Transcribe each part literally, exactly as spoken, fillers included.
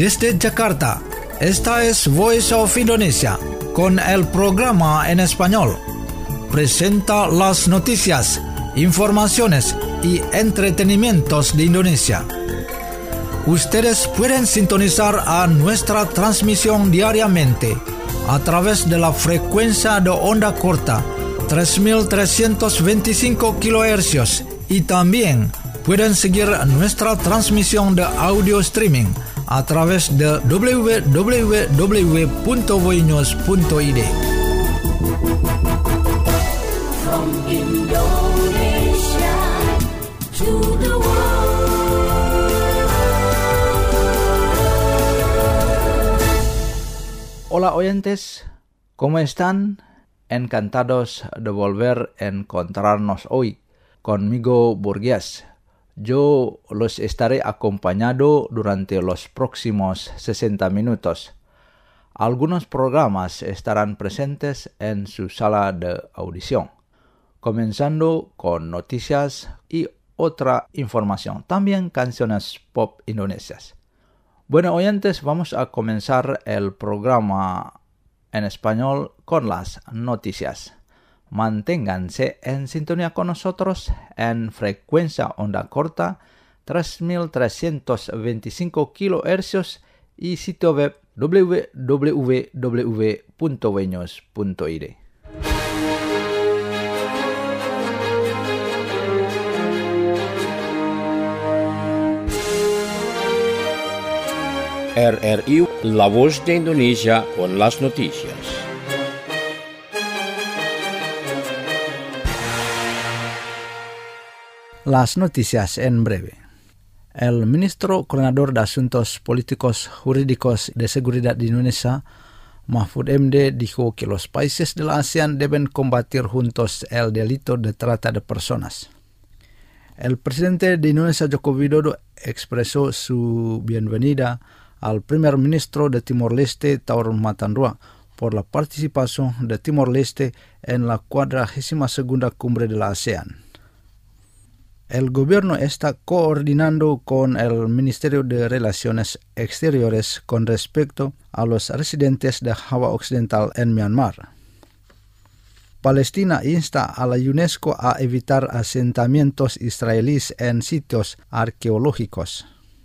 Desde Jakarta, esta es Voice of Indonesia, con el programa en español. Presenta las noticias, informaciones y entretenimientos de Indonesia. Ustedes pueden sintonizar a nuestra transmisión diariamente a través de la frecuencia de onda corta tres mil trescientos veinticinco kilohercios y también pueden seguir nuestra transmisión de audio streaming a través de doble u doble u doble u punto voinews punto i d. From Indonesia to the world. Hola oyentes, ¿cómo están? Encantados de volver a encontrarnos hoy conmigo Burgués. Yo los estaré acompañado durante los próximos sesenta minutos. Algunos programas estarán presentes en su sala de audición, comenzando con noticias y otra información, también canciones pop indonesias. Bueno, oyentes, vamos a comenzar el programa en español con las noticias. Manténganse en sintonía con nosotros en frecuencia onda corta tres mil trescientos veinticinco kilohercios y sitio web doble u doble u doble u punto voinews punto i d. R R I, la voz de Indonesia con las noticias. Las noticias en breve. El ministro coordinador de Asuntos Políticos Jurídicos de Seguridad de Indonesia, Mahfud M D, dijo que los países de la ASEAN deben combatir juntos el delito de trata de personas. El presidente de Indonesia, Joko Widodo, expresó su bienvenida al primer ministro de Timor-Leste, Taur Matandua, por la participación de Timor-Leste en la cuadragésima segunda cumbre de la ASEAN. El gobierno está coordinando con el Ministerio de Relaciones Exteriores con respecto a los residentes de Java Occidental en Myanmar. Palestina insta a la UNESCO a evitar asentamientos israelíes en sitios arqueológicos.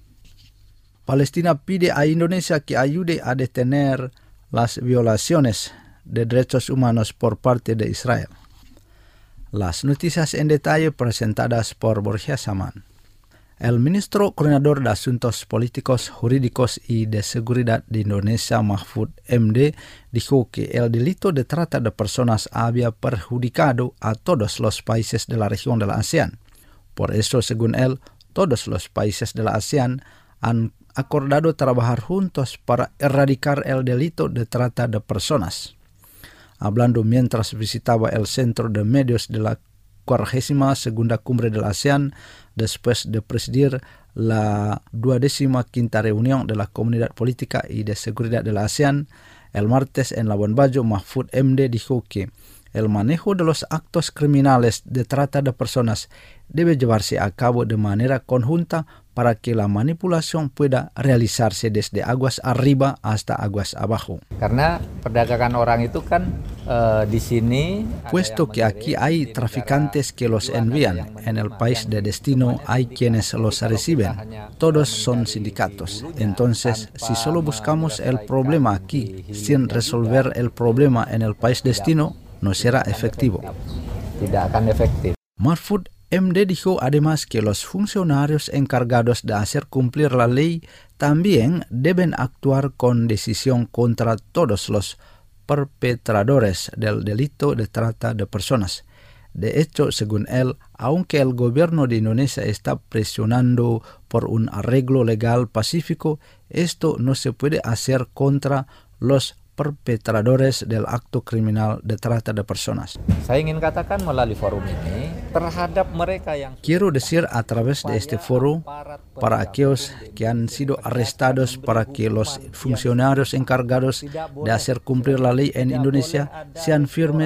Palestina pide a Indonesia que ayude a detener las violaciones de derechos humanos por parte de Israel. Las noticias en detalle presentadas por Borja Saman. El ministro coordinador de Asuntos Políticos, Jurídicos y de Seguridad de Indonesia, Mahfud M D, dijo que el delito de trata de personas había perjudicado a todos los países de la región de la ASEAN. Por eso, según él, todos los países de la ASEAN han acordado trabajar juntos para erradicar el delito de trata de personas. Hablando mientras visitaba el Centro de Medios de la cuadragésima segunda cumbre de la ASEAN, después de presidir la duodécima quinta reunión de la Comunidad Política y de Seguridad de la ASEAN, el martes en Labuan Bajo, Mahfud M D dijo que el manejo de los actos criminales de trata de personas debe llevarse a cabo de manera conjunta para que la manipulación pueda realizarse desde aguas arriba hasta aguas abajo. Karena perdagangan orang itu kan uh, di sini, puesto que aquí hay traficantes que los envían, en el país de destino hay quienes los reciben, todos son sindicatos. Entonces, si solo buscamos el problema aquí sin resolver el problema en el país destino, no será efectivo. Tidak akan efektif. Mahfud M D dijo además que los funcionarios encargados de hacer cumplir la ley también deben actuar con decisión contra todos los perpetradores del delito de trata de personas. De hecho, según él, aunque el gobierno de Indonesia está presionando por un arreglo legal pacífico, esto no se puede hacer contra los perpetradores del acto criminal de trata de personas. Saya ingin katakan melalui forum ini terhadap mereka yang Quiero decir a través de este foro para aquellos que han sido arrestados para que los funcionarios encargados de hacer cumplir la ley en Indonesia sean firmes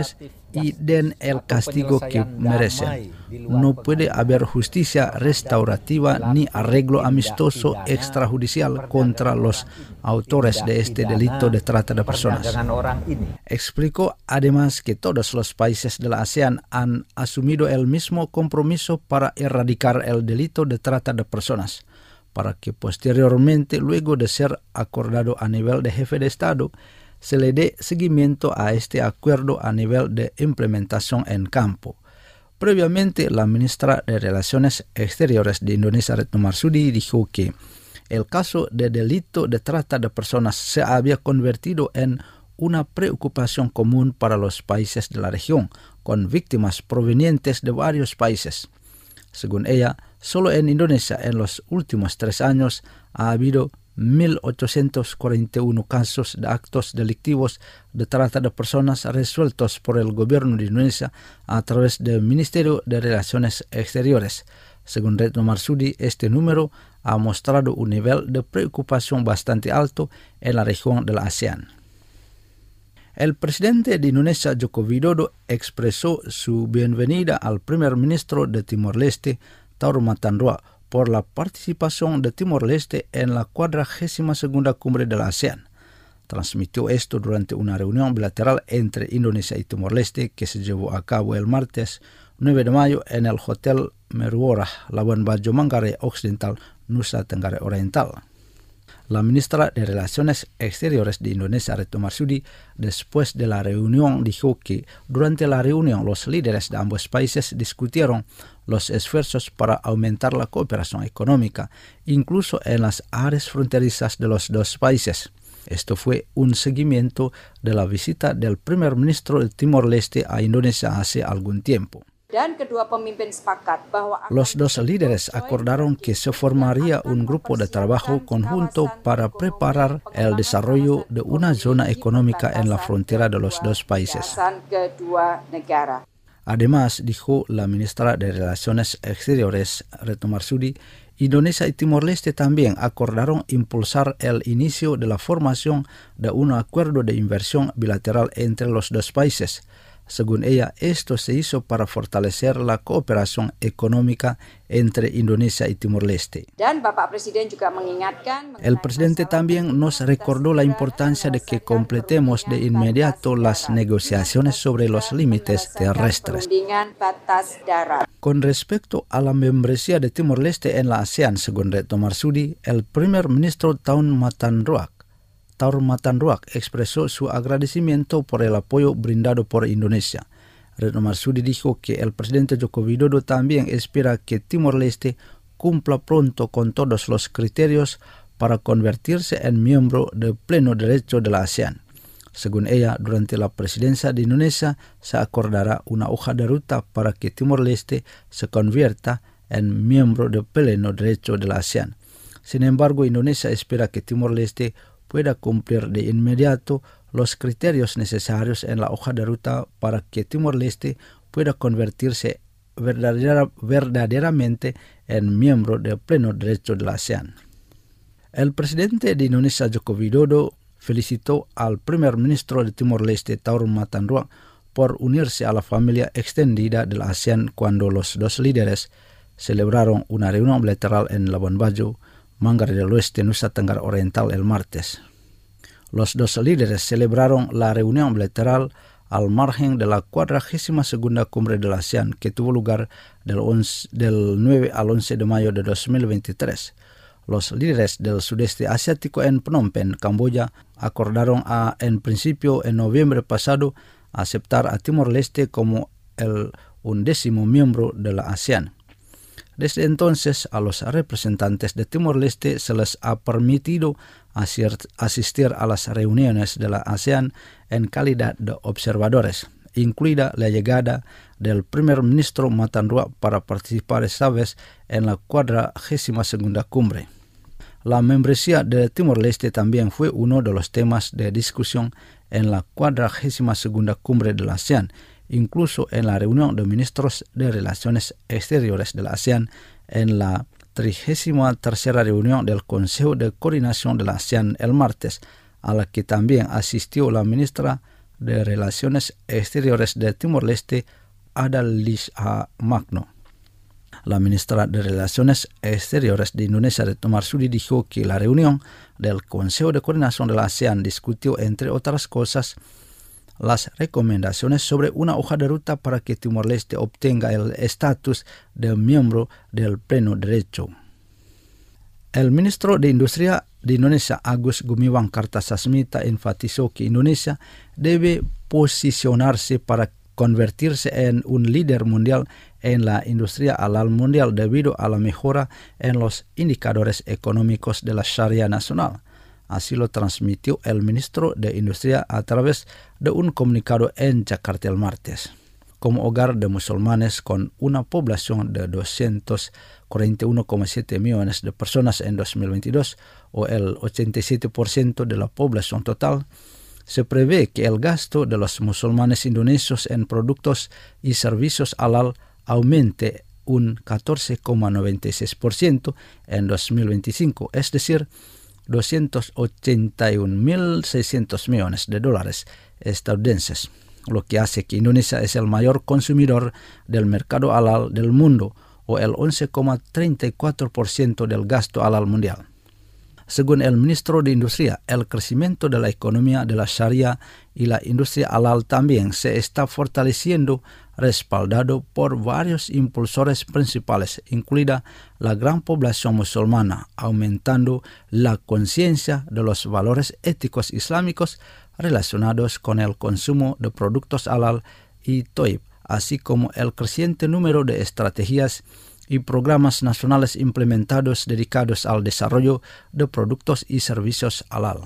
y den el castigo que merecen. No puede haber justicia restaurativa ni arreglo amistoso extrajudicial contra los autores de este delito de trata de personas. Explicó además que todos los países de la ASEAN han asumido el mismo compromiso para erradicar el delito de trata de personas, para que posteriormente, luego de ser acordado a nivel de jefe de Estado, se le dé seguimiento a este acuerdo a nivel de implementación en campo. Previamente, la ministra de Relaciones Exteriores de Indonesia, Retno Marsudi, dijo que el caso de delito de trata de personas se había convertido en una preocupación común para los países de la región, con víctimas provenientes de varios países. Según ella, solo en Indonesia en los últimos tres años ha habido mil ochocientos cuarenta y uno casos de actos delictivos de trata de personas resueltos por el gobierno de Indonesia a través del Ministerio de Relaciones Exteriores. Según Retno Marsudi, este número ha mostrado un nivel de preocupación bastante alto en la región de la ASEAN. El presidente de Indonesia, Joko Widodo, expresó su bienvenida al primer ministro de Timor-Leste, Taur Matanruak, por la participación de Timor-Leste en la cuadragésima segunda cumbre de la ASEAN. Transmitió esto durante una reunión bilateral entre Indonesia y Timor-Leste que se llevó a cabo el martes nueve de mayo en el Hotel Meruora, Labuan Bajo, Manggarai Occidental, Nusa Tenggara Oriental. La ministra de Relaciones Exteriores de Indonesia, Retno Marsudi, después de la reunión dijo que durante la reunión los líderes de ambos países discutieron los esfuerzos para aumentar la cooperación económica, incluso en las áreas fronterizas de los dos países. Esto fue un seguimiento de la visita del primer ministro de Timor-Leste a Indonesia hace algún tiempo. Los dos líderes acordaron que se formaría un grupo de trabajo conjunto para preparar el desarrollo de una zona económica en la frontera de los dos países. Además, dijo la ministra de Relaciones Exteriores, Retno Marsudi, Indonesia y Timor-Leste también acordaron impulsar el inicio de la formación de un acuerdo de inversión bilateral entre los dos países. Según ella, esto se hizo para fortalecer la cooperación económica entre Indonesia y Timor-Leste. El presidente también nos recordó la importancia de que completemos de inmediato las negociaciones sobre los límites terrestres. Con respecto a la membresía de Timor-Leste en la ASEAN, según Retno Marsudi, el primer ministro Taur Matanruak Taur Matanruak expresó su agradecimiento por el apoyo brindado por Indonesia. Retno Marsudi dijo que el presidente Joko Widodo también espera que Timor-Leste cumpla pronto con todos los criterios para convertirse en miembro de pleno derecho de la ASEAN. Según ella, durante la presidencia de Indonesia se acordará una hoja de ruta para que Timor-Leste se convierta en miembro de pleno derecho de la ASEAN. Sin embargo, Indonesia espera que Timor-Leste pueda cumplir de inmediato los criterios necesarios en la hoja de ruta para que Timor-Leste pueda convertirse verdadera, verdaderamente en miembro de pleno derecho de la ASEAN. El presidente de Indonesia, Joko Widodo, felicitó al primer ministro de Timor-Leste, Taur Matanruak, por unirse a la familia extendida de la ASEAN cuando los dos líderes celebraron una reunión bilateral en Labuan Bajo, Manggarai del Oeste, Nusa Tenggara Oriental el martes. Los dos líderes celebraron la reunión bilateral al margen de la cuadragésima segunda cumbre de la ASEAN que tuvo lugar del, once, del nueve al once de mayo de dos mil veintitrés. Los líderes del sudeste asiático en Phnom Penh, Camboya, acordaron a, en principio en noviembre pasado aceptar a Timor-Leste como el undécimo miembro de la ASEAN. Desde entonces, a los representantes de Timor-Leste se les ha permitido asistir a las reuniones de la ASEAN en calidad de observadores, incluida la llegada del primer ministro Matanruak para participar esta vez en la cuadragésima segunda cumbre. La membresía de Timor-Leste también fue uno de los temas de discusión en la cuadragésima segunda cumbre de la ASEAN, incluso en la reunión de ministros de Relaciones Exteriores de la ASEAN en la trigésima tercera reunión del Consejo de Coordinación de la ASEAN el martes, a la que también asistió la ministra de Relaciones Exteriores de Timor-Leste, Adalisha Magno. La ministra de Relaciones Exteriores de Indonesia, Retno Marsudi, dijo que la reunión del Consejo de Coordinación de la ASEAN discutió, entre otras cosas, las recomendaciones sobre una hoja de ruta para que Timor-Leste obtenga el estatus de miembro del pleno derecho. El ministro de Industria de Indonesia, Agus Gumiwang Kartasasmita, enfatizó que Indonesia debe posicionarse para convertirse en un líder mundial en la industria halal mundial debido a la mejora en los indicadores económicos de la Sharia nacional. Así lo transmitió el ministro de Industria a través de un comunicado en Jakarta el martes. Como hogar de musulmanes con una población de doscientos cuarenta y uno coma siete millones de personas en dos mil veintidós, o el ochenta y siete por ciento de la población total, se prevé que el gasto de los musulmanes indonesios en productos y servicios halal aumente un catorce coma noventa y seis por ciento en dos mil veinticinco, es decir, doscientos ochenta y un mil seiscientos millones de dólares estadounidenses, lo que hace que Indonesia es el mayor consumidor del mercado halal del mundo, o el once coma treinta y cuatro por ciento del gasto halal mundial. Según el ministro de Industria, el crecimiento de la economía de la Sharia y la industria halal también se está fortaleciendo, respaldado por varios impulsores principales, incluida la gran población musulmana, aumentando la conciencia de los valores éticos islámicos relacionados con el consumo de productos halal y toib, así como el creciente número de estrategias y programas nacionales implementados dedicados al desarrollo de productos y servicios halal.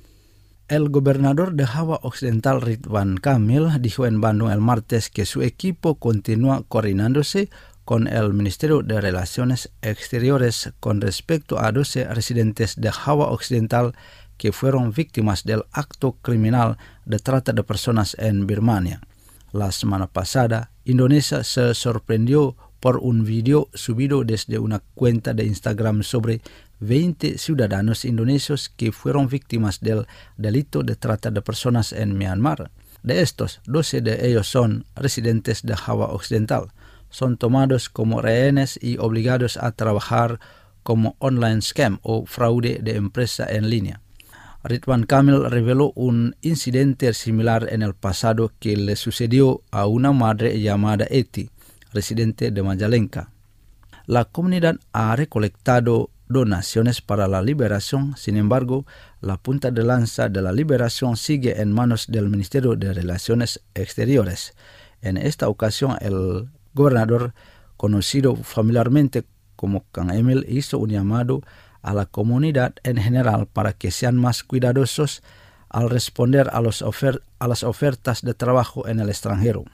El gobernador de Java Occidental, Ridwan Kamil, dijo en Bandung el martes que su equipo continúa coordinándose con el Ministerio de Relaciones Exteriores con respecto a doce residentes de Java Occidental que fueron víctimas del acto criminal de trata de personas en Birmania. La semana pasada, Indonesia se sorprendió por un video subido desde una cuenta de Instagram sobre veinte ciudadanos indonesios que fueron víctimas del delito de trata de personas en Myanmar. De estos, doce de ellos son residentes de Java Occidental. Son tomados como rehenes y obligados a trabajar como online scam o fraude de empresa en línea. Ridwan Kamil reveló un incidente similar en el pasado que le sucedió a una madre llamada Eti, residente de Majalengka. La comunidad ha recolectado donaciones para la liberación. Sin embargo, la punta de lanza de la liberación sigue en manos del Ministerio de Relaciones Exteriores. En esta ocasión, el gobernador, conocido familiarmente como Kang Emil, hizo un llamado a la comunidad en general para que sean más cuidadosos al responder a, los ofer- a las ofertas de trabajo en el extranjero.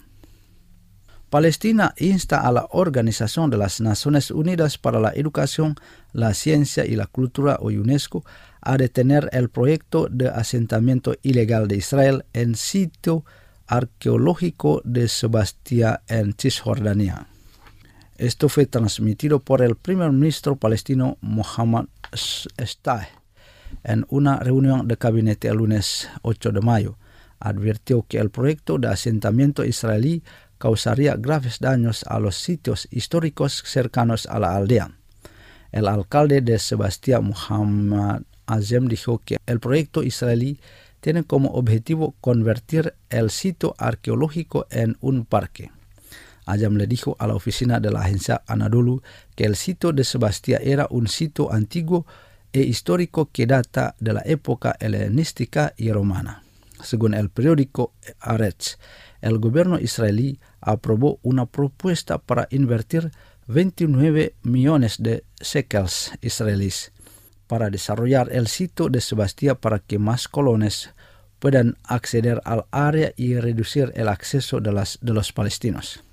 Palestina insta a la Organización de las Naciones Unidas para la Educación, la Ciencia y la Cultura, o UNESCO, a detener el proyecto de asentamiento ilegal de Israel en sitio arqueológico de Sebastia en Cisjordania. Esto fue transmitido por el primer ministro palestino Mohammad Shtayyeh en una reunión de gabinete el lunes ocho de mayo. Advirtió que el proyecto de asentamiento israelí causaría graves daños a los sitios históricos cercanos a la aldea. El alcalde de Sebastia, Muhammad Azem, dijo que el proyecto israelí tiene como objetivo convertir el sitio arqueológico en un parque. Azem le dijo a la oficina de la agencia Anadolu que el sitio de Sebastia era un sitio antiguo e histórico que data de la época helenística y romana. Según el periódico Haaretz, el gobierno israelí aprobó una propuesta para invertir veintinueve millones de shekels israelíes para desarrollar el sitio de Sebastia para que más colonos puedan acceder al área y reducir el acceso de, las, de los palestinos.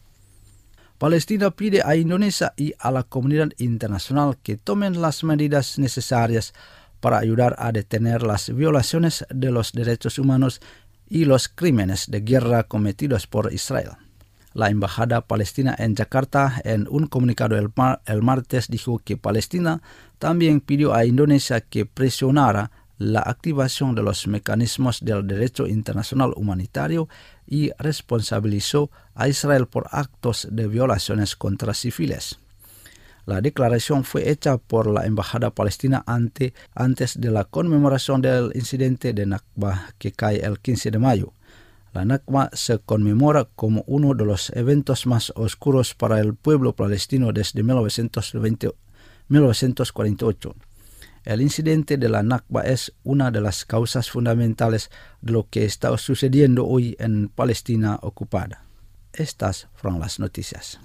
Palestina pide a Indonesia y a la comunidad internacional que tomen las medidas necesarias para ayudar a detener las violaciones de los derechos humanos y los crímenes de guerra cometidos por Israel. La embajada palestina en Yakarta, en un comunicado el, mar- el martes, dijo que Palestina también pidió a Indonesia que presionara la activación de los mecanismos del derecho internacional humanitario y responsabilizó a Israel por actos de violaciones contra civiles. La declaración fue hecha por la Embajada Palestina ante, antes de la conmemoración del incidente de Nakba que cae el quince de mayo. La Nakba se conmemora como uno de los eventos más oscuros para el pueblo palestino desde mil novecientos cuarenta y ocho. El incidente de la Nakba es una de las causas fundamentales de lo que está sucediendo hoy en Palestina ocupada. Estas fueron las noticias.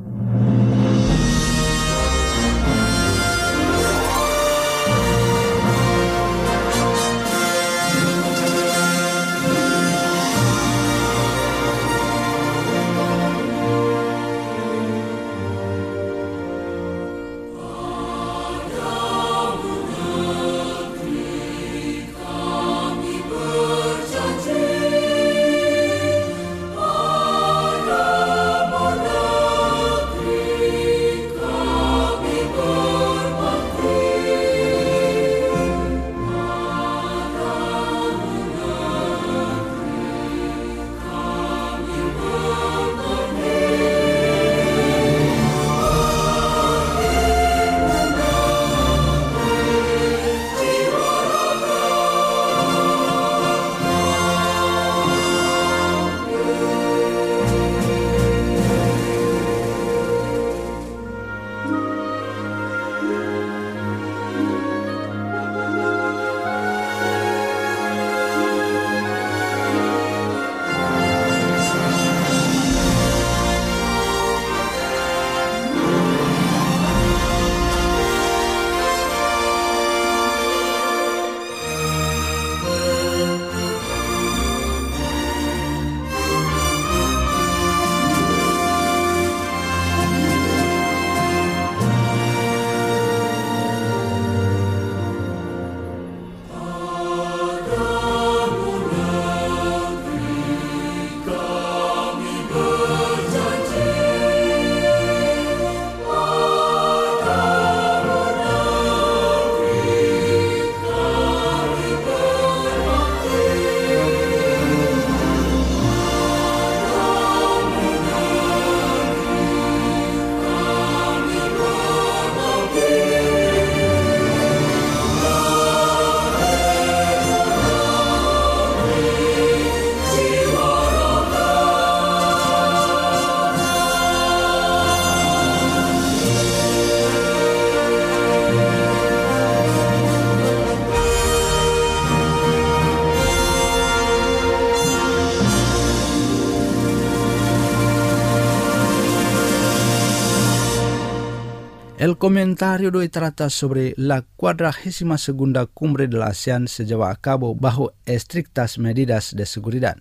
El comentario de hoy trata sobre la cuadragésima segunda cumbre de la ASEAN se lleva a cabo bajo estrictas medidas de seguridad.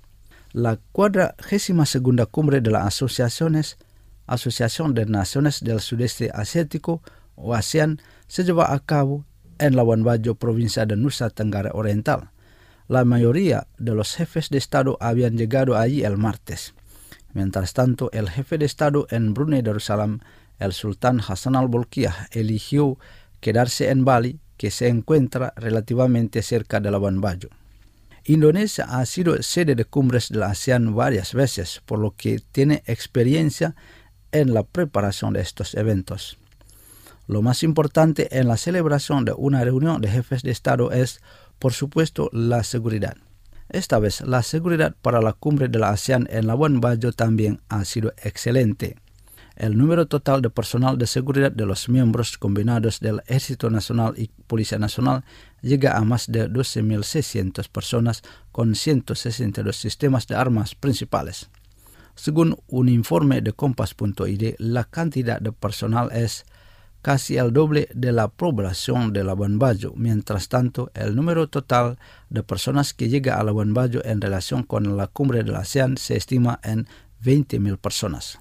La cuadragésima segunda cumbre de las asociaciones, Asociación de Naciones del Sudeste Asiático o ASEAN se lleva a cabo en Labuan Bajo, provincia de Nusa Tenggara Oriental. La mayoría de los jefes de Estado habían llegado allí el martes. Mientras tanto, el jefe de Estado en Brunei Darussalam, el sultán Hassan al-Bolkiah, eligió quedarse en Bali, que se encuentra relativamente cerca de Labuan Bajo. Indonesia ha sido sede de cumbres de la ASEAN varias veces, por lo que tiene experiencia en la preparación de estos eventos. Lo más importante en la celebración de una reunión de jefes de Estado es, por supuesto, la seguridad. Esta vez, la seguridad para la cumbre de la ASEAN en Labuan Bajo también ha sido excelente. El número total de personal de seguridad de los miembros combinados del Ejército Nacional y Policía Nacional llega a más de doce mil seiscientas personas con ciento sesenta y dos sistemas de armas principales. Según un informe de Kompas punto I D, la cantidad de personal es casi el doble de la población de Labuan Bajo. Mientras tanto, el número total de personas que llega a Labuan Bajo en relación con la cumbre de la ASEAN se estima en veinte mil personas.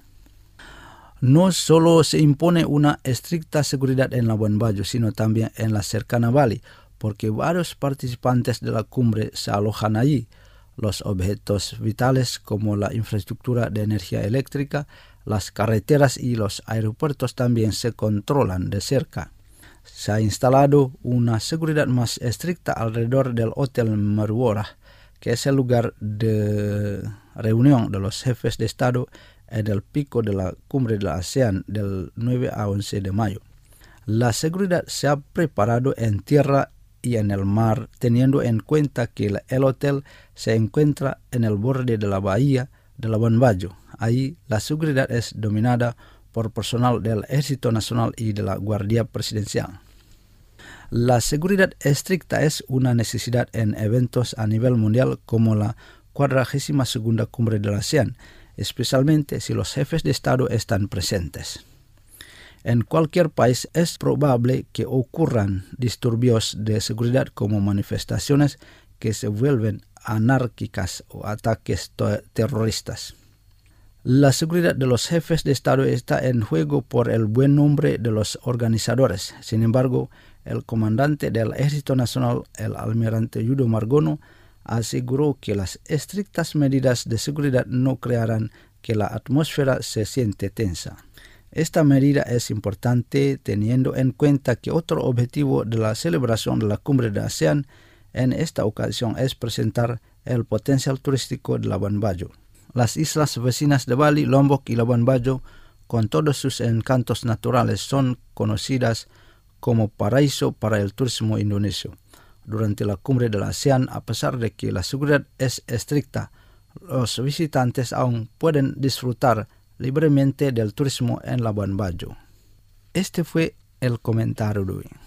No solo se impone una estricta seguridad en Labuan Bajo, sino también en la cercana Bali, porque varios participantes de la cumbre se alojan allí. Los objetos vitales como la infraestructura de energía eléctrica, las carreteras y los aeropuertos también se controlan de cerca. se ha instalado una seguridad más estricta alrededor del Hotel Marwora, que es el lugar de reunión de los jefes de Estado en el pico de la cumbre de la ASEAN del nueve a once de mayo. La seguridad se ha preparado en tierra y en el mar, teniendo en cuenta que el hotel se encuentra en el borde de la bahía de Labuan Bajo. Ahí la seguridad es dominada por personal del Ejército Nacional y de la Guardia Presidencial. La seguridad estricta es una necesidad en eventos a nivel mundial como la cuadragésima segunda cumbre de la ASEAN, especialmente si los jefes de Estado están presentes. En cualquier país es probable que ocurran disturbios de seguridad como manifestaciones que se vuelven anárquicas o ataques to- terroristas. La seguridad de los jefes de Estado está en juego por el buen nombre de los organizadores. Sin embargo, el comandante del Ejército Nacional, el almirante Yudo Margono, aseguró que las estrictas medidas de seguridad no crearán que la atmósfera se siente tensa. Esta medida es importante teniendo en cuenta que otro objetivo de la celebración de la cumbre de ASEAN en esta ocasión es presentar el potencial turístico de Labuan Bajo. Las islas vecinas de Bali, Lombok y Labuan Bajo, con todos sus encantos naturales, son conocidas como paraíso para el turismo indonesio. Durante la cumbre de la ASEAN, a pesar de que la seguridad es estricta, los visitantes aún pueden disfrutar libremente del turismo en Labuan Bajo. Este fue el comentario de hoy.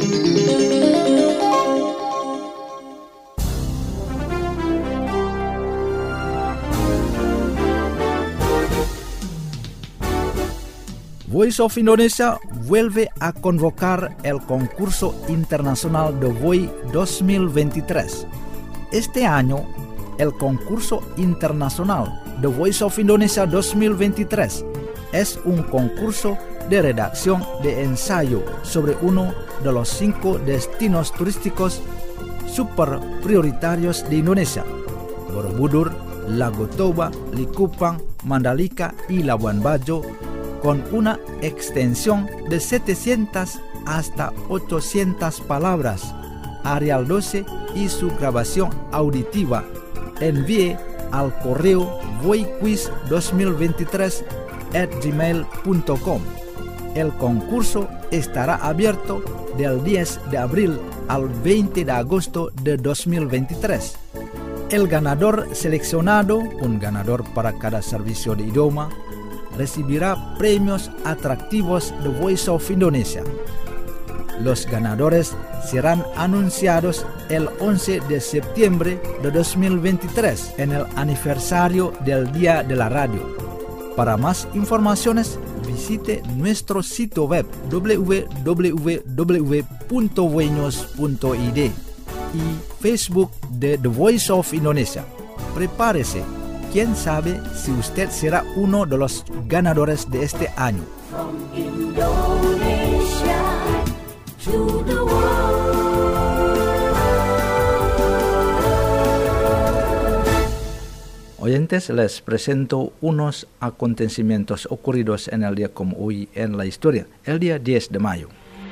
Voice of Indonesia vuelve a convocar el concurso internacional de V O I dos mil veintitrés. Este año, el concurso internacional de Voice of Indonesia dos mil veintitrés es un concurso de redacción de ensayo sobre uno de los cinco destinos turísticos super prioritarios de Indonesia: Borobudur, Lago Toba, Likupang, Mandalika y Labuan Bajo, con una extensión de setecientas hasta ochocientas palabras. Arial doce y su grabación auditiva. Envíe al correo voiquiz dos mil veintitrés arroba gmail punto com. El concurso estará abierto del diez de abril al veinte de agosto de dos mil veintitrés. El ganador seleccionado, un ganador para cada servicio de idioma, recibirá premios atractivos de Voice of Indonesia. Los ganadores serán anunciados el once de septiembre de dos mil veintitrés en el aniversario del Día de la Radio. Para más informaciones, visite nuestro sitio web w w w punto voinos punto i d y Facebook de The Voice of Indonesia. Prepárese. ¿Quién sabe si usted será uno de los ganadores de este año? From Indonesia to the world. Oyentes, les presento unos acontecimientos ocurridos en el día como hoy en la historia, el día diez de mayo.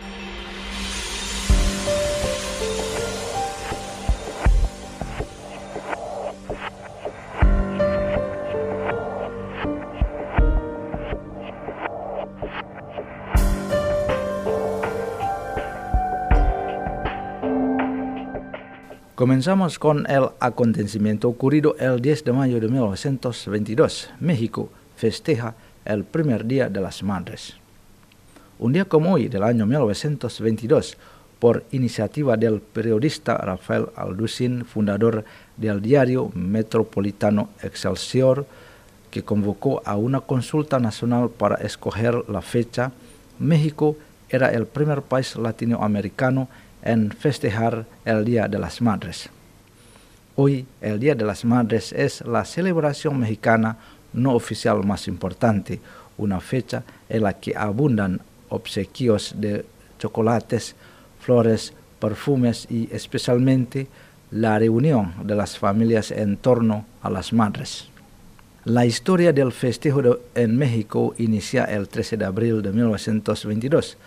Comenzamos con el acontecimiento ocurrido el diez de mayo de mil novecientos veintidós. México festeja el primer Día de las Madres. Un día como hoy del año mil novecientos veintidós, por iniciativa del periodista Rafael Aldusin, fundador del diario metropolitano Excelsior, que convocó a una consulta nacional para escoger la fecha, México era el primer país latinoamericano en festejar el Día de las Madres. Hoy, el Día de las Madres es la celebración mexicana no oficial más importante, una fecha en la que abundan obsequios de chocolates, flores, perfumes y especialmente la reunión de las familias en torno a las madres. La historia del festejo de, en México inicia el trece de abril de mil novecientos veintidós,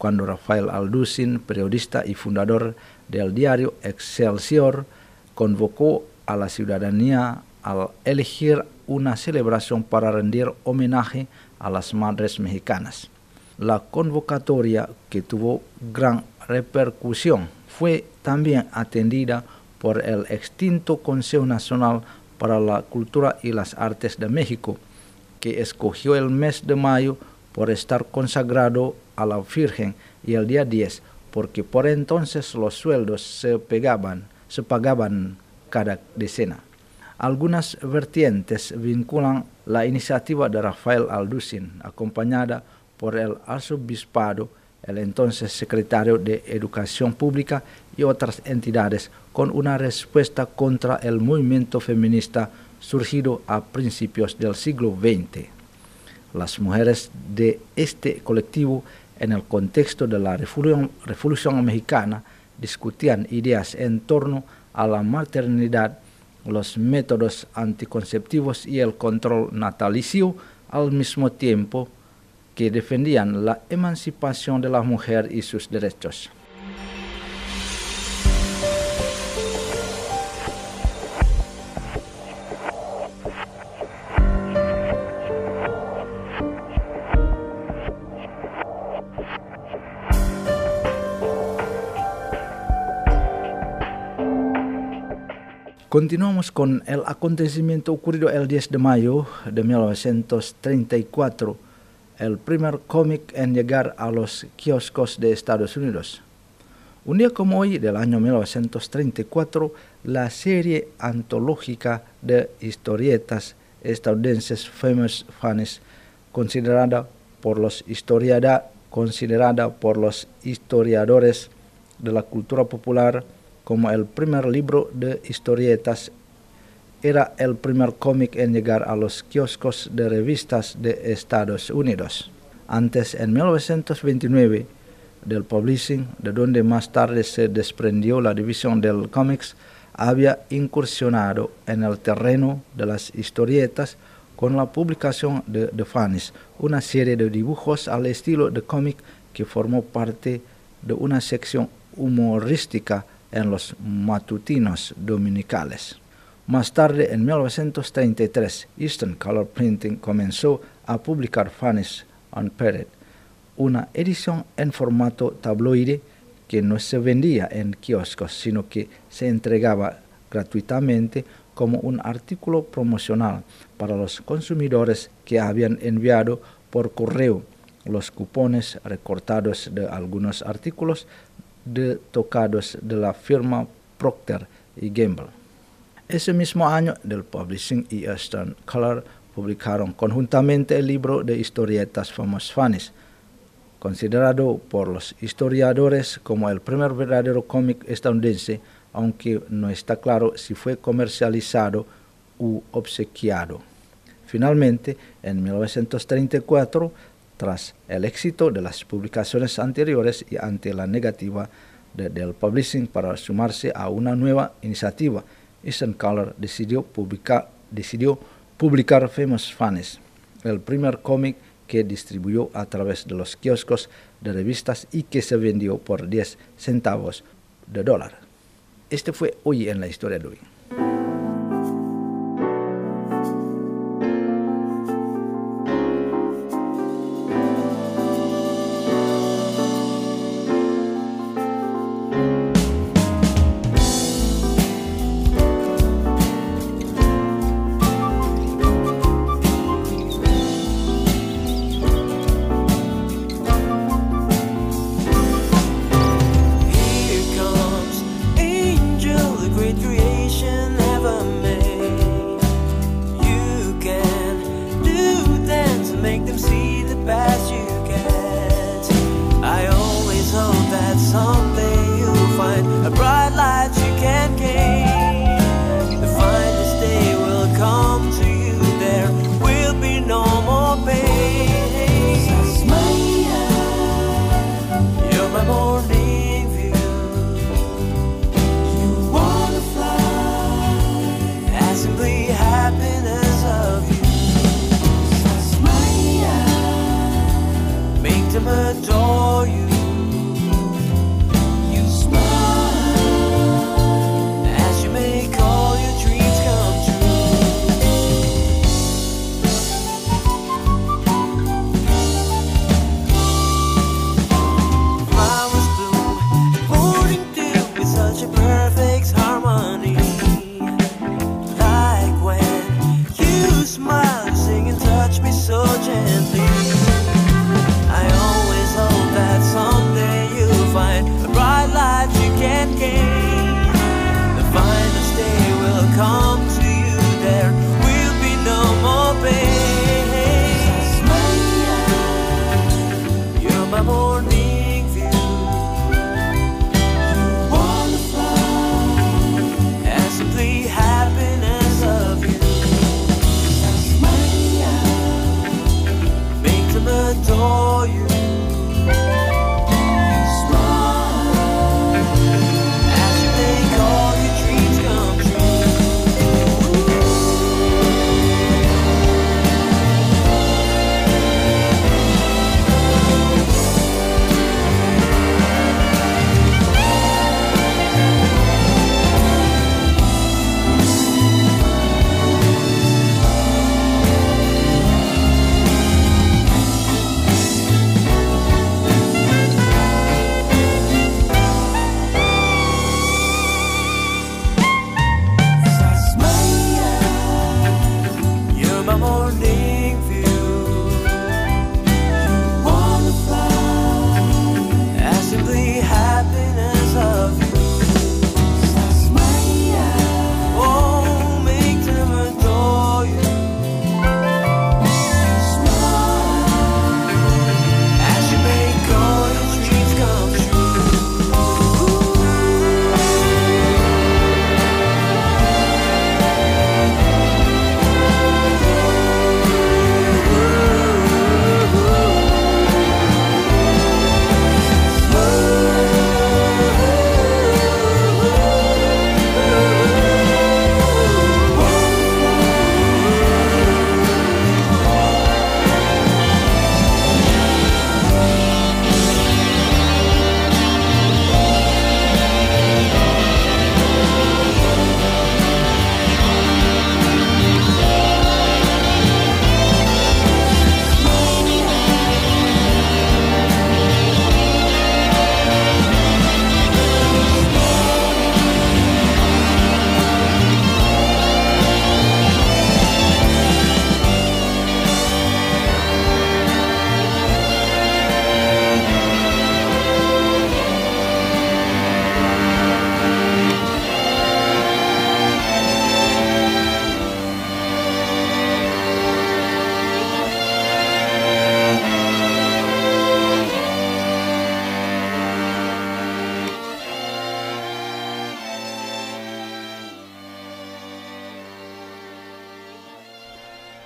cuando Rafael Aldusin, periodista y fundador del diario Excelsior, convocó a la ciudadanía al elegir una celebración para rendir homenaje a las madres mexicanas. La convocatoria, que tuvo gran repercusión, fue también atendida por el extinto Consejo Nacional para la Cultura y las Artes de México, que escogió el mes de mayo por estar consagrado a la Virgen y el día diez, porque por entonces los sueldos se pagaban, se pagaban cada decena. Algunas vertientes vinculan la iniciativa de Rafael Aldusin, acompañada por el arzobispado, el entonces secretario de Educación Pública y otras entidades, con una respuesta contra el movimiento feminista surgido a principios del siglo veinte. Las mujeres de este colectivo, en el contexto de la Revolución, Revolución Mexicana, discutían ideas en torno a la maternidad, los métodos anticonceptivos y el control natalicio, al mismo tiempo que defendían la emancipación de la mujer y sus derechos. Continuamos con el acontecimiento ocurrido el diez de mayo de mil novecientos treinta y cuatro, el primer cómic en llegar a los kioscos de Estados Unidos. Un día como hoy, del año mil novecientos treinta y cuatro, la serie antológica de historietas estadounidenses Famous Funnies, considerada por los historiada, considerada por los historiadores de la cultura popular como el primer libro de historietas, era el primer cómic en llegar a los kioscos de revistas de Estados Unidos. Antes, en mil novecientos veintinueve, del publishing, de donde más tarde se desprendió la división del cómics, había incursionado en el terreno de las historietas con la publicación de The Funnies, una serie de dibujos al estilo de cómic que formó parte de una sección humorística en los matutinos dominicales. Más tarde, en mil novecientos treinta y tres, Eastern Color Printing comenzó a publicar Funnies Unpaired, una edición en formato tabloide que no se vendía en kioscos, sino que se entregaba gratuitamente como un artículo promocional para los consumidores que habían enviado por correo los cupones recortados de algunos artículos de tocados de la firma Procter y Gamble. Ese mismo año, Del Publishing y Eastern Color publicaron conjuntamente el libro de historietas Famous Funnies, considerado por los historiadores como el primer verdadero cómic estadounidense, aunque no está claro si fue comercializado u obsequiado. Finalmente, en mil novecientos treinta y cuatro, tras el éxito de las publicaciones anteriores y ante la negativa de Del Publishing para sumarse a una nueva iniciativa, Eastern Color decidió publicar, decidió publicar Famous Funnies, el primer cómic que distribuyó a través de los kioscos de revistas y que se vendió por diez centavos de dólar. Este fue Hoy en la Historia de Hoy. Here comes Angel, the great creation.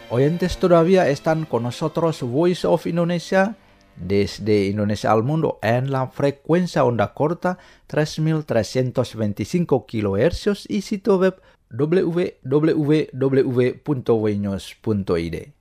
Oyentes todavía están con nosotros Voice of Indonesia desde Indonesia al mundo en la frecuencia onda corta tres mil trescientos veinticinco kilohercios y sitio web w w w punto weños punto i d.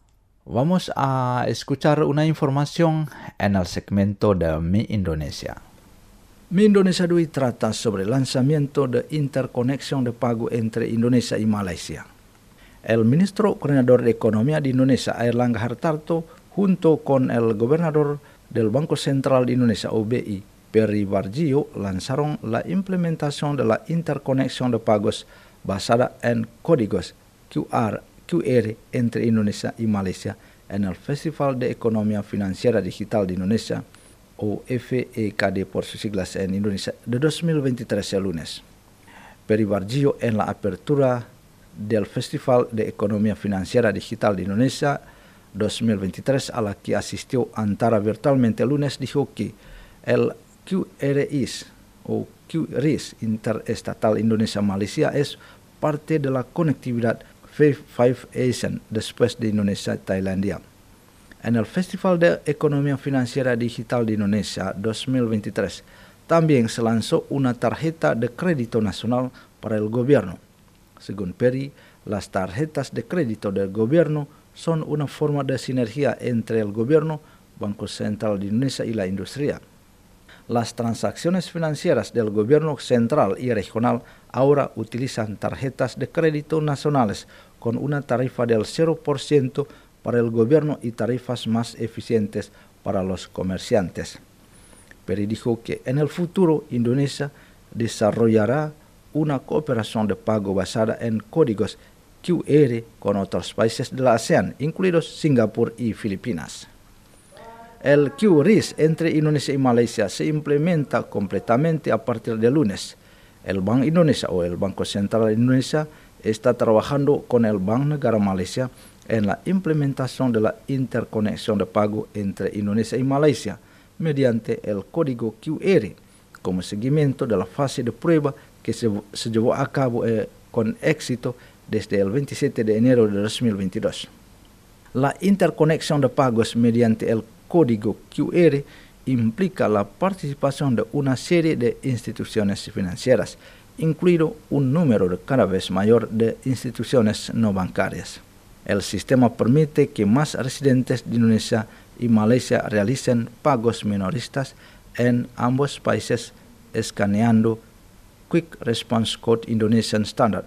Vamos a escuchar una información en el segmento de Mi Indonesia. Mi Indonesia Dui trata sobre el lanzamiento de interconexión de pago entre Indonesia y Malaysia. El ministro coordinador de Economía de Indonesia, Airlangga Hartarto, junto con el gobernador del Banco Central de Indonesia, O B I, Peri Warjio, lanzaron la implementación de la interconexión de pagos basada en códigos Q R, Q R entre Indonesia y Malaysia en el Festival de Economía Financiera Digital de Indonesia, o F E K D por sus siglas en Indonesia, de dos mil veintitrés el lunes. Peri Warjio, en la apertura del Festival de Economía Financiera Digital de Indonesia dos mil veintitrés, a la que asistió Antara virtualmente el lunes, dijo que el Q R I S o Q R I S interestatal Indonesia-Malaysia es parte de la conectividad Five Asian después de Indonesia y Tailandia. En el Festival de Economía Financiera Digital de Indonesia dos mil veintitrés también se lanzó una tarjeta de crédito nacional para el gobierno. Según Peri, las tarjetas de crédito del gobierno son una forma de sinergia entre el gobierno, Banco Central de Indonesia y la industria. Las transacciones financieras del gobierno central y regional ahora utilizan tarjetas de crédito nacionales con una tarifa del cero por ciento para el gobierno y tarifas más eficientes para los comerciantes. Peri dijo que en el futuro Indonesia desarrollará una cooperación de pago basada en códigos Q R con otros países de la ASEAN, incluidos Singapur y Filipinas. El Q R I S entre Indonesia y Malaysia se implementa completamente a partir del lunes. El Bank Indonesia o el Banco Central de Indonesia está trabajando con el Bank Negara Malaysia en la implementación de la interconexión de pago entre Indonesia y Malaysia mediante el código Q R, como seguimiento de la fase de prueba que se, se llevó a cabo eh, con éxito desde el veintisiete de enero de dos mil veintidós. La interconexión de pagos mediante el código Q R implica la participación de una serie de instituciones financieras, incluido un número de cada vez mayor de instituciones no bancarias. El sistema permite que más residentes de Indonesia y Malaysia realicen pagos minoristas en ambos países escaneando Quick Response Code Indonesian Standard,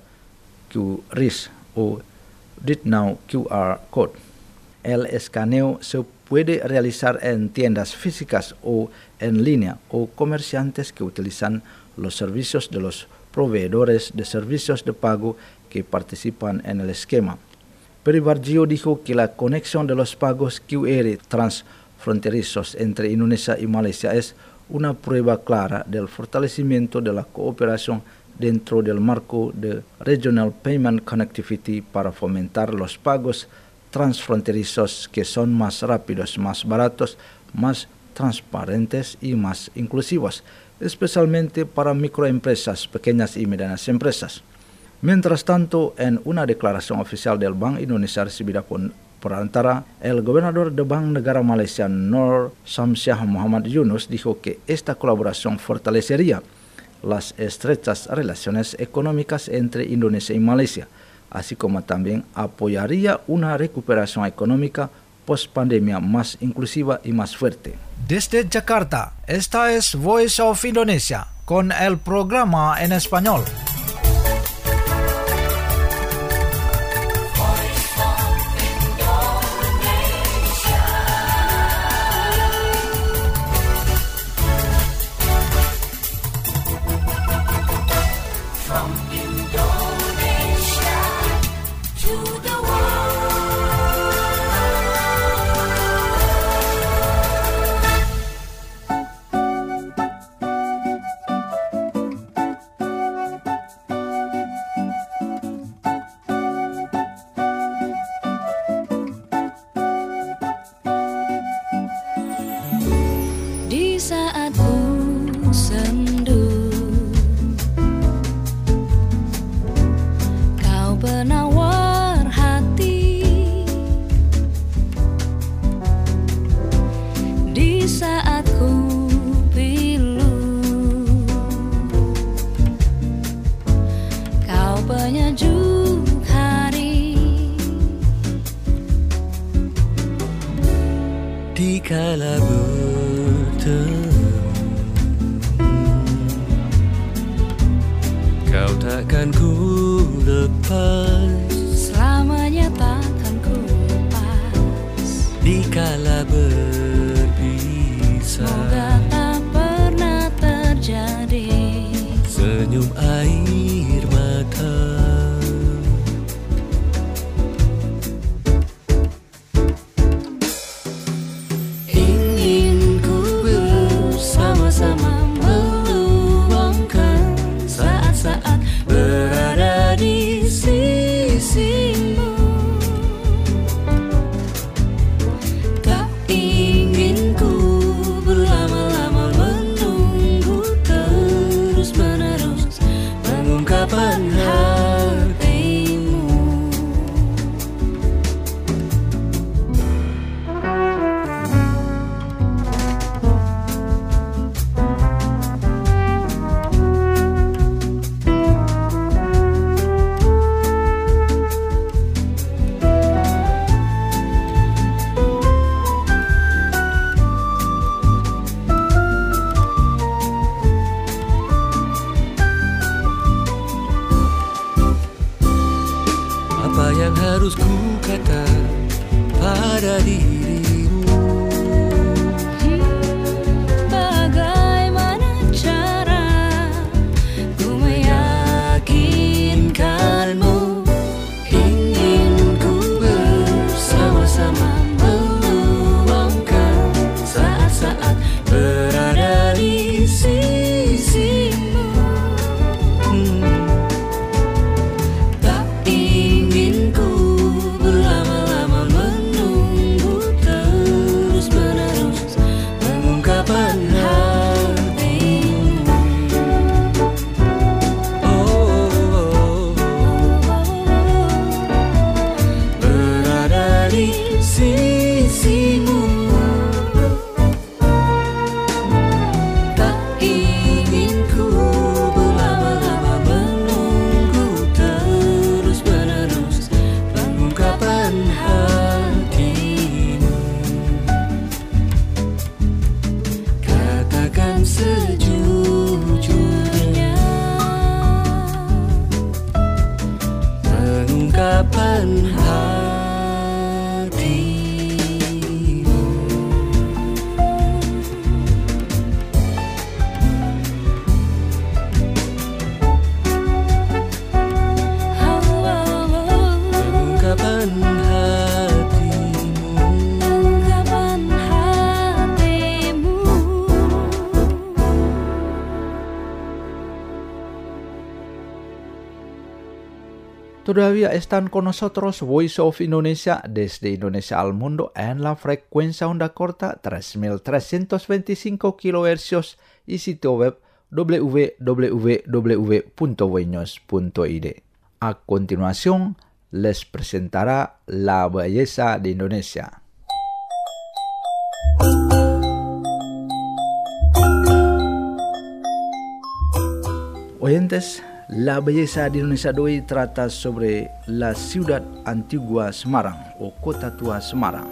Q R I S o ReadNow Q R Code. El escaneo se puede realizar en tiendas físicas o en línea o comerciantes que utilizan los servicios de los proveedores de servicios de pago que participan en el esquema. Peri Warjio dijo que la conexión de los pagos Q R transfronterizos entre Indonesia y Malaysia es una prueba clara del fortalecimiento de la cooperación dentro del marco de Regional Payment Connectivity para fomentar los pagos transfronterizos que son más rápidos, más baratos, más transparentes y más inclusivos, especialmente para microempresas, pequeñas y medianas empresas. Mientras tanto, en una declaración oficial del Bank Indonesia recibida por, por Antara, el gobernador de Bank Negara Malaysia, Nur Syamsiah Muhammad Yunus, dijo que esta colaboración fortalecería las estrechas relaciones económicas entre Indonesia y Malaysia, así como también apoyaría una recuperación económica post-pandemia más inclusiva y más fuerte. Desde Jakarta, esta es Voice of Indonesia con el programa en español. dikala bertemu, kau takkan ku lepas, selamanya takkan ku lepas. Dikala berpisah, Semoga tak pernah terjadi. Senyum air mata, Ingin ku bersama-sama meluangkan saat-saat berada di sisimu. Tak ingin ku berlama-lama menunggu terus-menerus pengungkapan hatimu. apa yang harus ku kata pada dirimu? Bagaimana cara ku meyakinkanmu? Ingin ku bersama-sama meluangkan saat-saat berada di sisimu. Tak ingin ku berlama-lama menunggu terus-menerus pengungkapan hatimu. Oh, Berada di sisimu. Tak ingin ku berlama-lama menunggu terus-menerus pengungkapan hatimu. Katakan sejujurnya pengungkapan hatimu. pengungkapan hatimu. Pengungkapan hatimu. Todavía están con nosotros Voice of Indonesia desde Indonesia al mundo en la frecuencia onda corta tres mil trescientos veinticinco kilohercios y sitio web w w w punto voinews punto i d. A continuación, les presentará la belleza de Indonesia. Oyentes, la belleza de Indonesia de hoy trata sobre la ciudad antigua Semarang o Kota Tua Semarang.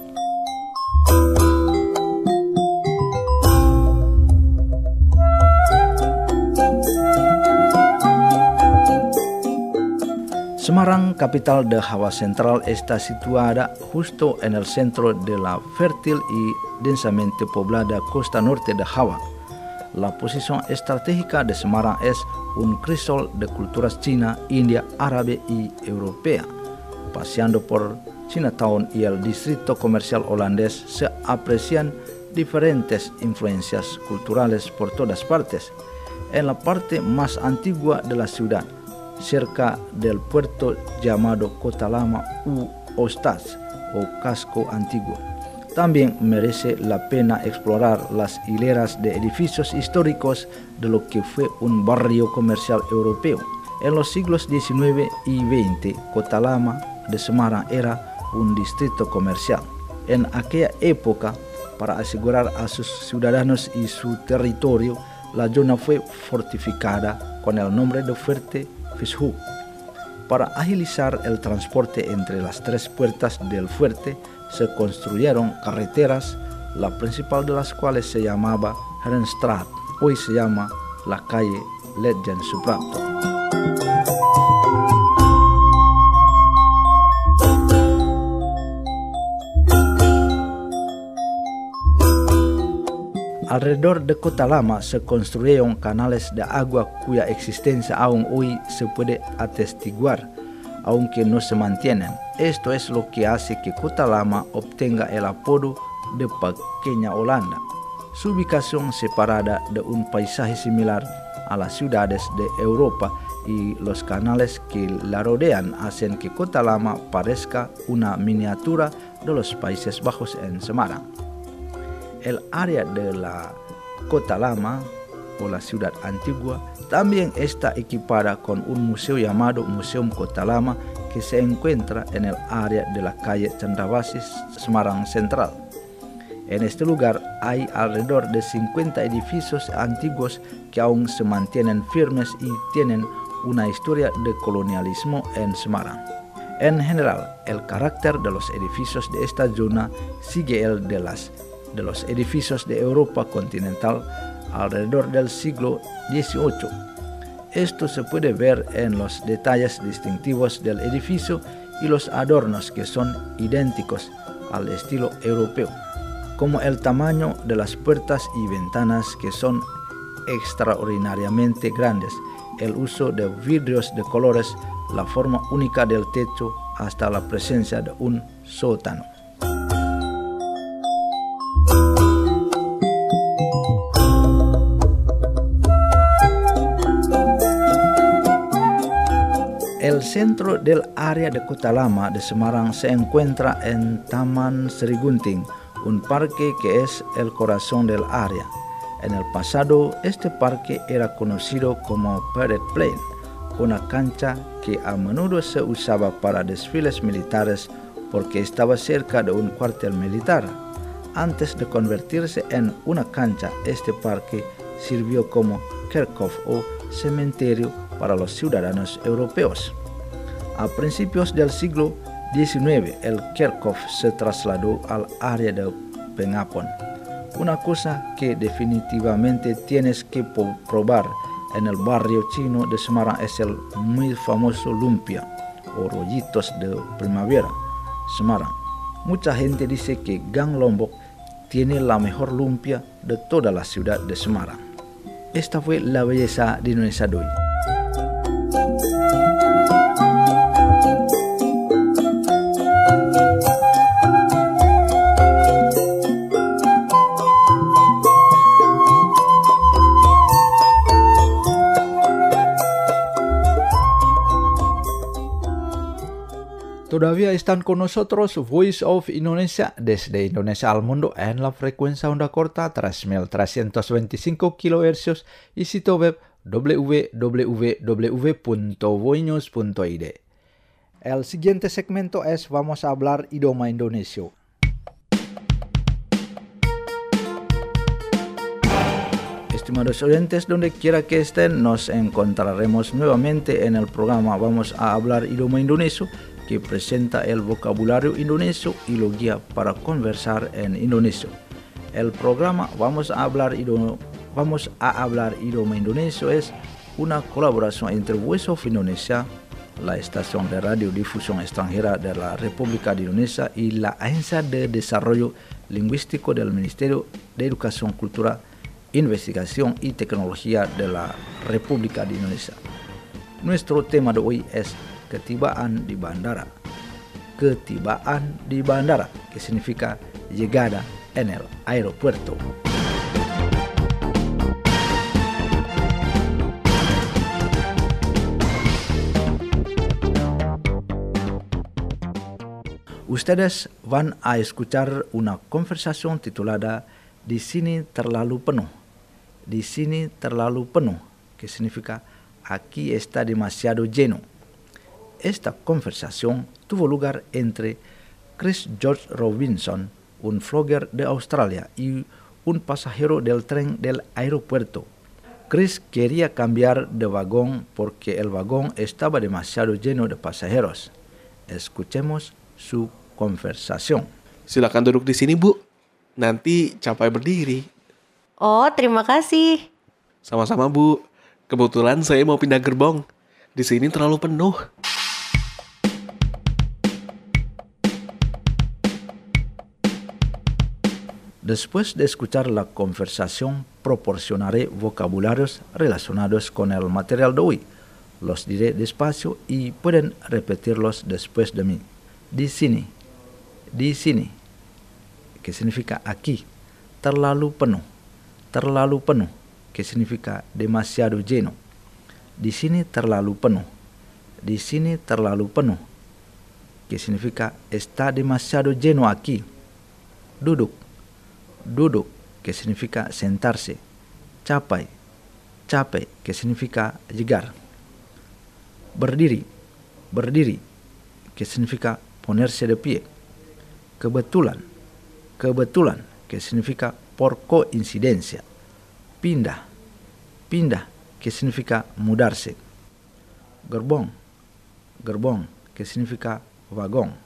Semarang, capital de Java Central, está situada justo en el centro de la fértil y densamente poblada costa norte de Java. La posición estratégica de Semarang es un crisol de culturas china, india, árabe y europea. Paseando por Chinatown y el distrito comercial holandés se aprecian diferentes influencias culturales por todas partes. En la parte más antigua de la ciudad, cerca del puerto llamado Kota Lama u Ostas o Casco Antiguo, también merece la pena explorar las hileras de edificios históricos de lo que fue un barrio comercial europeo. En los siglos diecinueve y veinte, Kota Lama de Semarang era un distrito comercial. En aquella época, para asegurar a sus ciudadanos y su territorio, la zona fue fortificada con el nombre de Fuerte Fishu. Para agilizar el transporte entre las tres puertas del fuerte, se construyeron carreteras la principal de las cuales se llamaba Herenstraat, hoy se llama la calle Legend Suprato. Alrededor de Kota Lama se construyeron canales de agua cuya existencia aún hoy se puede atestiguar, aunque no se mantienen. Esto es lo que hace que Kota Lama obtenga el apodo de Pequeña Holanda. Su ubicación separada de un paisaje similar a las ciudades de Europa y los canales que la rodean hacen que Kota Lama parezca una miniatura de los Países Bajos en Semarang. El área de la Kota Lama o la ciudad antigua también está equipada con un museo llamado Museum Kota Lama que se encuentra en el área de la calle Cendrawasih, Semarang Central. En este lugar hay alrededor de cincuenta edificios antiguos que aún se mantienen firmes y tienen una historia de colonialismo en Semarang. En general, el carácter de los edificios de esta zona sigue el de las de los edificios de Europa continental alrededor del siglo dieciocho. Esto se puede ver en los detalles distintivos del edificio y los adornos que son idénticos al estilo europeo, como el tamaño de las puertas y ventanas que son extraordinariamente grandes, el uso de vidrios de colores, la forma única del techo, hasta la presencia de un sótano. El centro del área de Kota Lama de Semarang se encuentra en Taman Sri Gunting, un parque que es el corazón del área. En el pasado, este parque era conocido como Parade Plain, una cancha que a menudo se usaba para desfiles militares porque estaba cerca de un cuartel militar. Antes de convertirse en una cancha, este parque sirvió como kerkhof o cementerio para los ciudadanos europeos. A principios del siglo diecinueve, el kerkhof se trasladó al área de Pengapon. Una cosa que definitivamente tienes que probar en el barrio chino de Semarang es el muy famoso lumpia o rollitos de primavera, Semarang. Mucha gente dice que Gang Lombok tiene la mejor lumpia de toda la ciudad de Semarang. Esta fue la belleza de Indonesia de hoy. Todavía están con nosotros Voice of Indonesia desde Indonesia al mundo en la frecuencia onda corta tres mil trescientos veinticinco kilohercios y sitio web w w w punto voinews punto i d. El siguiente segmento es Vamos a hablar idioma Indonesia. Estimados oyentes, donde quiera que estén, nos encontraremos nuevamente en el programa Vamos a hablar idioma Indonesia, que presenta el vocabulario indonesio y lo guía para conversar en indonesio. El programa Vamos a hablar idioma, Vamos a hablar idioma Indonesia es una colaboración entre Voice of Indonesia, la estación de radiodifusión extranjera de la República de Indonesia, y la Agencia de Desarrollo Lingüístico del Ministerio de Educación, Cultura, Investigación y Tecnología de la República de Indonesia. Nuestro tema de hoy es Ketibaan di bandara. Ketibaan di bandara, que significa llegada en el aeropuerto. Ustedes van a escuchar una conversación titulada Di sini terlalu penuh. Di sini terlalu penuh, que significa aquí está demasiado lleno. Esta conversación tuvo lugar entre Chris George Robinson, un vlogger de Australia, y un pasajero del tren del aeropuerto. Chris quería cambiar de vagón porque el vagón estaba demasiado lleno de pasajeros. Escuchemos su conversación. Silakan duduk di sini, Bu. nanti capai berdiri. Oh, terima kasih. Sama-sama, Bu. Kebetulan saya mau pindah gerbong. Di sini terlalu penuh. Después de escuchar la conversación, proporcionaré vocabularios relacionados con el material de hoy. Los diré despacio y pueden repetirlos después de mí. Di sini, di sini, que significa aquí. Terlalu penuh, terlalu penuh, que significa demasiado lleno. Di sini terlalu penuh, di sini terlalu penuh, que significa está demasiado lleno aquí. Duduk, duduk, que significa sentarse. Capai, capai, que significa llegar. Berdiri, berdiri, que significa ponerse de pie. Kebetulan, kebetulan, que significa por coincidencia. Pindah, pindah, que significa mudarse. Gerbong, gerbong, que significa vagón.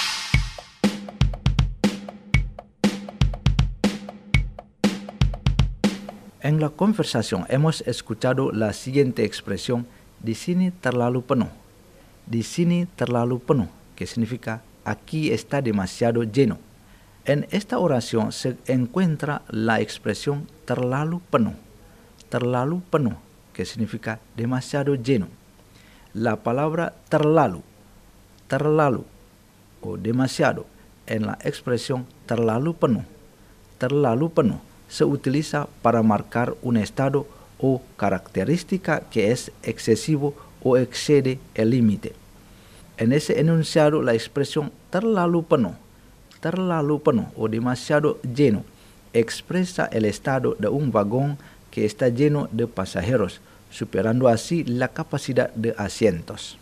En la conversación hemos escuchado la siguiente expresión: di sini terlalu penuh. Di sini terlalu penuh, que significa aquí está demasiado lleno. En esta oración se encuentra la expresión terlalu penuh. Terlalu penuh, que significa demasiado lleno. La palabra terlalu, terlalu o demasiado en la expresión terlalu penuh, terlalu penuh se utiliza para marcar un estado o característica que es excesivo o excede el límite. En ese enunciado la expresión terlalu penuh, terlalu penuh o demasiado lleno expresa el estado de un vagón que está lleno de pasajeros, superando así la capacidad de asientos.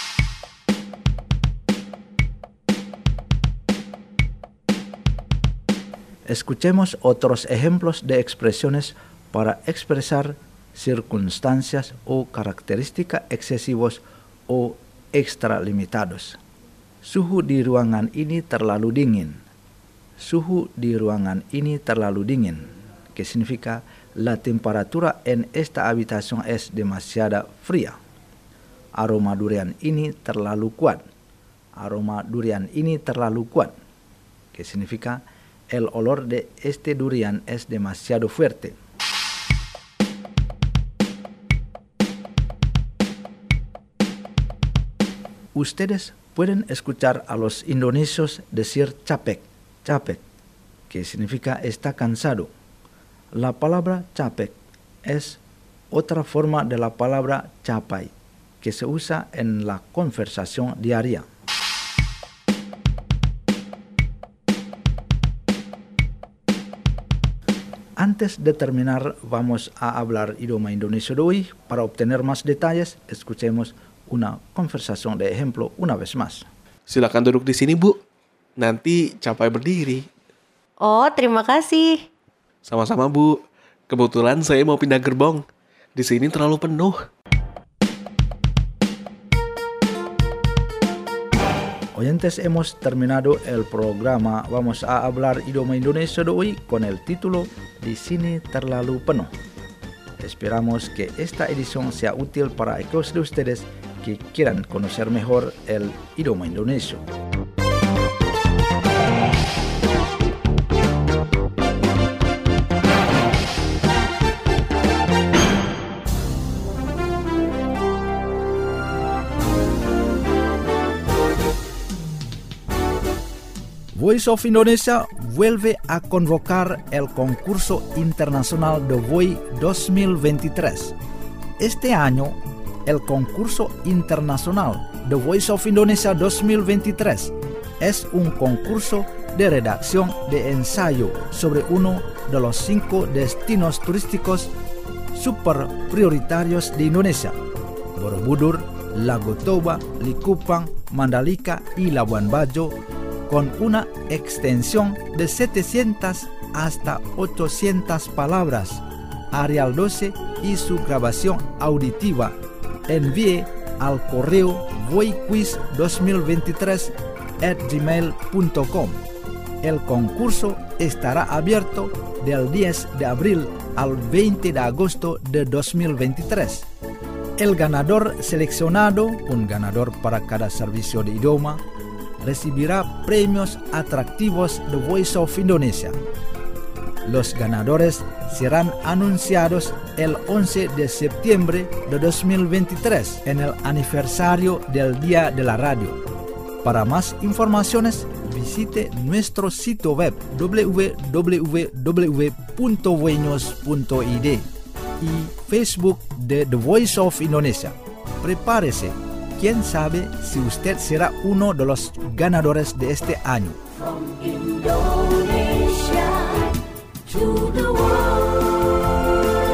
Escuchemos otros ejemplos de expresiones para expresar circunstancias o características excesivos o extralimitados. Suhu di ruangan ini terlalu dingin. Suhu di ruangan ini terlalu dingin, que significa la temperatura en esta habitación es demasiado fría. Aroma durian ini terlalu kuat. Aroma durian ini terlalu kuat, que significa el olor de este durian es demasiado fuerte. Ustedes pueden escuchar a los indonesios decir capek, capek, que significa está cansado. La palabra capek es otra forma de la palabra capai, que se usa en la conversación diaria. Antes de terminar, vamos a hablar idioma indonesio de hoy. Para obtener más detalles, escuchemos una conversación de ejemplo una vez más. Silakan duduk di sini, Bu. Nanti capai berdiri. Oh, terima kasih. Sama-sama, Bu. Kebetulan saya mau pindah gerbong. Di sini terlalu penuh. Oyentes, hemos terminado el programa. Vamos a hablar idioma indonesio de hoy con el título Di sini terlalu penuh. Esperamos que esta edición sea útil para aquellos de ustedes que quieran conocer mejor el idioma indonesio. Voice of Indonesia vuelve a convocar el concurso internacional de V O I dos mil veintitrés. Este año, el concurso internacional de Voice of Indonesia dos mil veintitrés es un concurso de redacción de ensayo sobre uno de los cinco destinos turísticos super prioritarios de Indonesia: Borobudur, Lago Toba, Likupang, Mandalika y Labuan Bajo, con una extensión de setecientas hasta ochocientas palabras. Arial doce y su grabación auditiva. Envíe al correo voiquiz dos mil veintitrés arroba gmail punto com. El concurso estará abierto del diez de abril al veinte de agosto de dos mil veintitrés. El ganador seleccionado, un ganador para cada servicio de idioma, recibirá premios atractivos de Voice of Indonesia. Los ganadores serán anunciados el once de septiembre de dos mil veintitrés en el aniversario del Día de la Radio. Para más informaciones, visite nuestro sitio web w w w punto voinos punto i d y Facebook de The Voice of Indonesia. Prepárese, quién sabe si usted será uno de los ganadores de este año. From Indonesia to the world.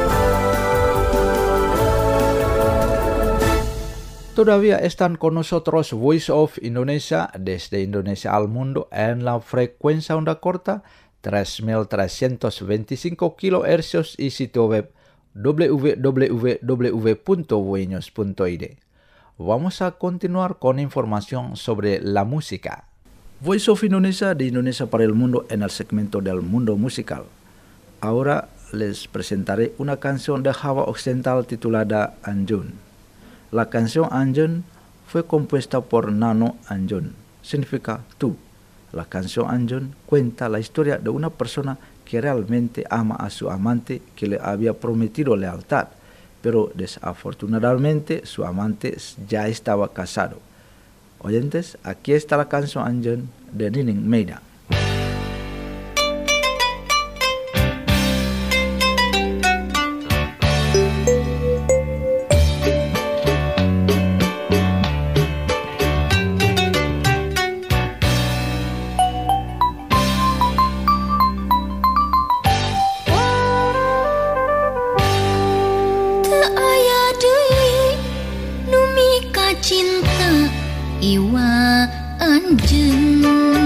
Todavía están con nosotros Voice of Indonesia desde Indonesia al mundo en la frecuencia onda corta tres mil trescientos veinticinco kilohercios y sitio web w w w punto voinos punto i d. Vamos a continuar con información sobre la música. Voice of Indonesia de Indonesia para el mundo en el segmento del mundo musical. Ahora les presentaré una canción de Java Occidental titulada Anjun. La canción Anjun fue compuesta por Nano Anjun, significa tú. La canción Anjun cuenta la historia de una persona que realmente ama a su amante que le había prometido lealtad, pero desafortunadamente su amante ya estaba casado. Oyentes, aquí está la canción Anjun de Nining Meida. Iwa Anjun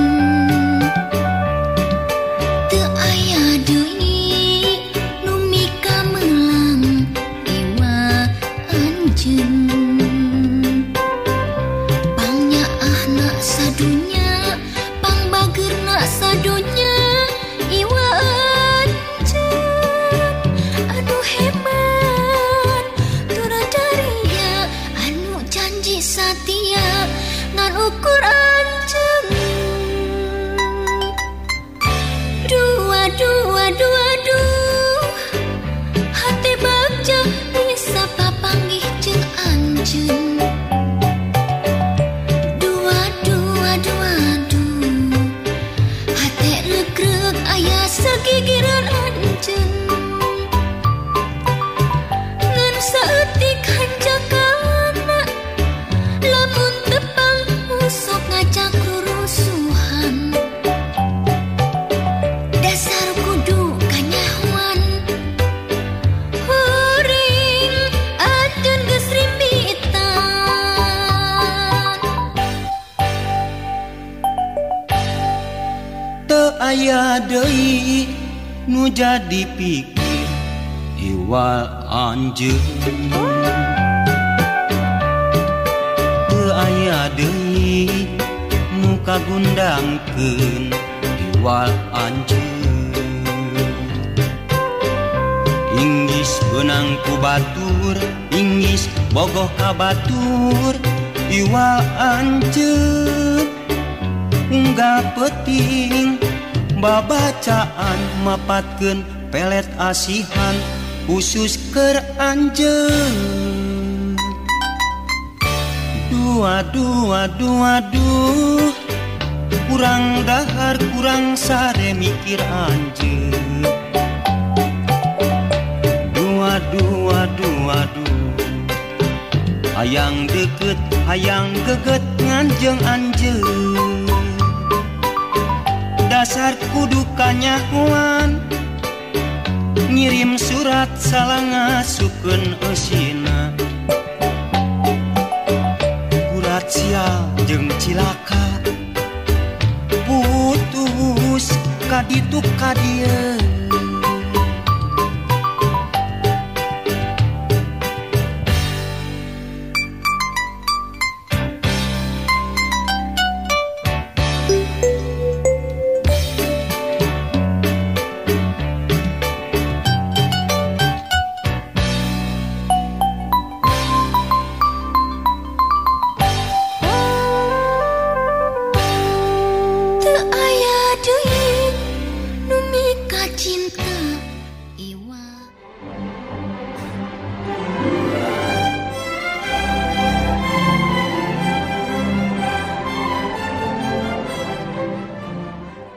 teu aya deui nu mika melang Iwa Anjun pangnyaahna sadunya pangbageurna sadunya Iwa Anjun anu hebat turadaria anu janji satia ngan ukur Anjun dua dua dua duh hati bagja bisa papanggih jeung Anjun dua dua dua duh hati regreg aya sagigiran Anjun ngan saeutik hanjakana lamun tepang sok ngajak rurusuhan dasar kudu kanyahuan huring Anjun geus rimbitan teu aya deui nu jadi pikir Iwa Anjun teu aya deui nu kagundangkeun Iwa Anjun inggis beunang ku batur inggis bogoh ka batur Iwa Anjun unggah peuting babacaan mapatkeun pelet asihan khusus keur Anjeun dua dua dua duh kurang dahar kurang sare mikir Anjeun dua dua dua duh hayang deket hayang geget nganjeng Anjeun dasar kudu kanyahuan ngirim surat salanga sukeun eusina gurat sial jeung cilaka putus kaditu kadieu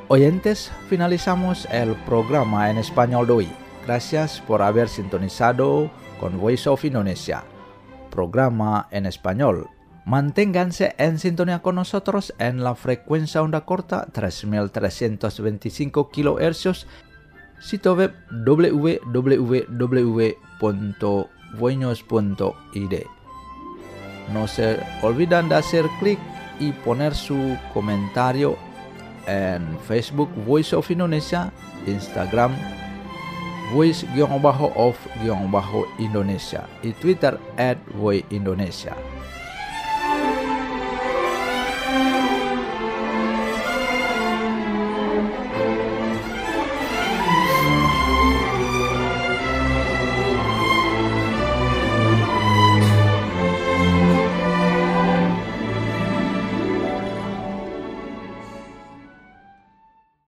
Oyentes, finalizamos el programa en español de hoy. Gracias por haber sintonizado con Voice of Indonesia, programa en español. Manténganse en sintonía con nosotros en la frecuencia onda corta tres mil trescientos veinticinco kilohercios, sitio web w w w punto voinos punto i d. No se olviden de hacer clic y poner su comentario en Facebook Voice of Indonesia, Instagram Voice-of-Indonesia y Twitter at Voice Indonesia.